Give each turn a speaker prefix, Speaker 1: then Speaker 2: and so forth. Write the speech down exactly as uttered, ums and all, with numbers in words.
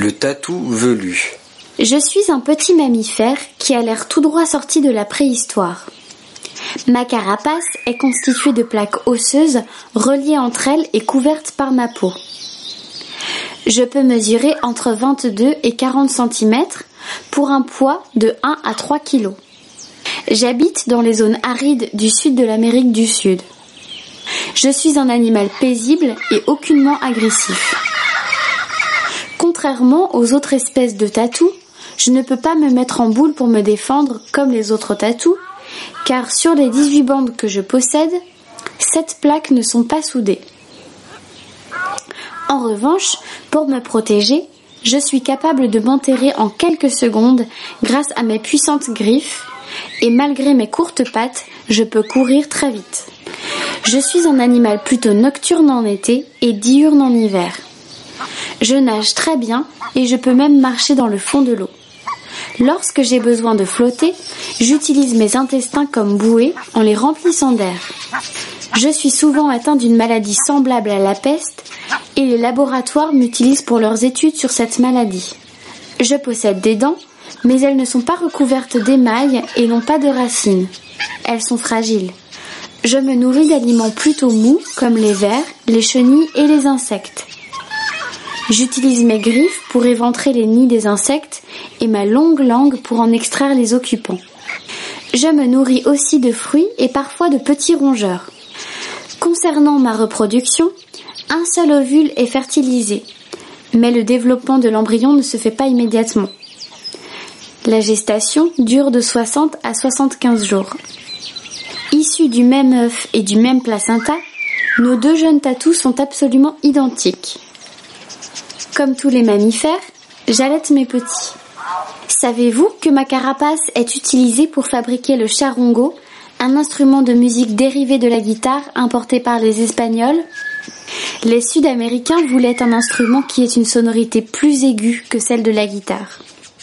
Speaker 1: Le tatou velu.
Speaker 2: Je suis un petit mammifère qui a l'air tout droit sorti de la préhistoire. Ma carapace est constituée de plaques osseuses reliées entre elles et couvertes par ma peau. Je peux mesurer entre vingt-deux et quarante centimètres pour un poids de un à trois kilos. J'habite dans les zones arides du sud de l'Amérique du Sud. Je suis un animal paisible et aucunement agressif. Contrairement aux autres espèces de tatous, je ne peux pas me mettre en boule pour me défendre comme les autres tatous, car sur les dix-huit bandes que je possède, sept plaques ne sont pas soudées. En revanche, pour me protéger, je suis capable de m'enterrer en quelques secondes grâce à mes puissantes griffes, et malgré mes courtes pattes, je peux courir très vite. Je suis un animal plutôt nocturne en été et diurne en hiver. Je nage très bien et je peux même marcher dans le fond de l'eau. Lorsque j'ai besoin de flotter, j'utilise mes intestins comme bouées en les remplissant d'air. Je suis souvent atteint d'une maladie semblable à la peste et les laboratoires m'utilisent pour leurs études sur cette maladie. Je possède des dents, mais elles ne sont pas recouvertes d'émail et n'ont pas de racines. Elles sont fragiles. Je me nourris d'aliments plutôt mous comme les vers, les chenilles et les insectes. J'utilise mes griffes pour éventrer les nids des insectes et ma longue langue pour en extraire les occupants. Je me nourris aussi de fruits et parfois de petits rongeurs. Concernant ma reproduction, un seul ovule est fertilisé, mais le développement de l'embryon ne se fait pas immédiatement. La gestation dure de soixante à soixante-quinze jours. Issus du même œuf et du même placenta, nos deux jeunes tatous sont absolument identiques. Comme tous les mammifères, j'allaite mes petits. Savez-vous que ma carapace est utilisée pour fabriquer le charango, un instrument de musique dérivé de la guitare importé par les Espagnols ? Les Sud-Américains voulaient un instrument qui ait une sonorité plus aiguë que celle de la guitare.